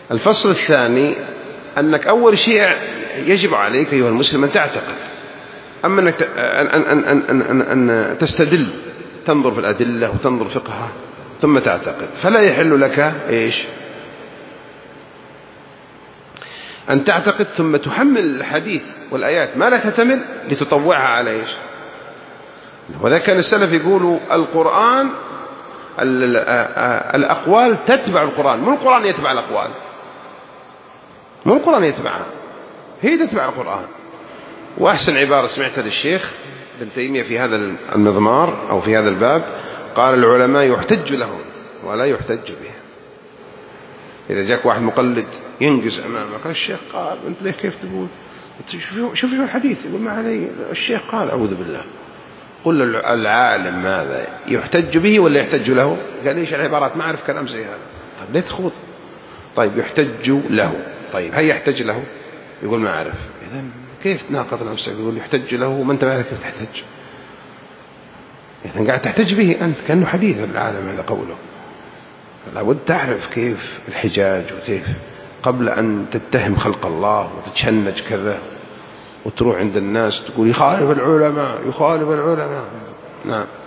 الفصل الثاني أنك أول شيء يجب عليك أيها المسلم أن تعتقد، أما أنك أن تستدل، تنظر في الأدلة وتنظر فقهها ثم تعتقد، فلا يحل لك إيش أن تعتقد ثم تحمل الحديث والآيات ما لا تحتمل لتطوعها على إيش. وذا كان السلف يقولوا القرآن الأقوال تتبع القرآن، مو القرآن يتبع الأقوال، مو القرآن يتبعها، هي تتبع القرآن. وأحسن عبارة سمعتها للشيخ ابن تيمية في هذا المضمار أو في هذا الباب، قال العلماء يحتج لهم ولا يحتج به. إذا جاك واحد مقلد ينجز أمامك، قال الشيخ قال، أنت ليه كيف تقول؟ شوف الحديث، يقول ما علي، الشيخ قال، أعوذ بالله. قل العالم ماذا يحتج به ولا يحتج له؟ قال ليش العبارات، ما أعرف كلام زي هذا. طيب ليه تخوض؟ طيب يحتج له، طيب هل يحتج له؟ يقول ما أعرف. إذا كيف تناقض نفسك؟ يقول يحتج له وما أنت ما عارف كيف تحتج. إذا قاعد تحتج به أنت كأنه حديث العالم هذا قوله. لابد تعرف كيف الحجاج وكيف قبل أن تتهم خلق الله وتتشنج كذا وتروح عند الناس تقول يخالف العلماء يخالف العلماء. نعم.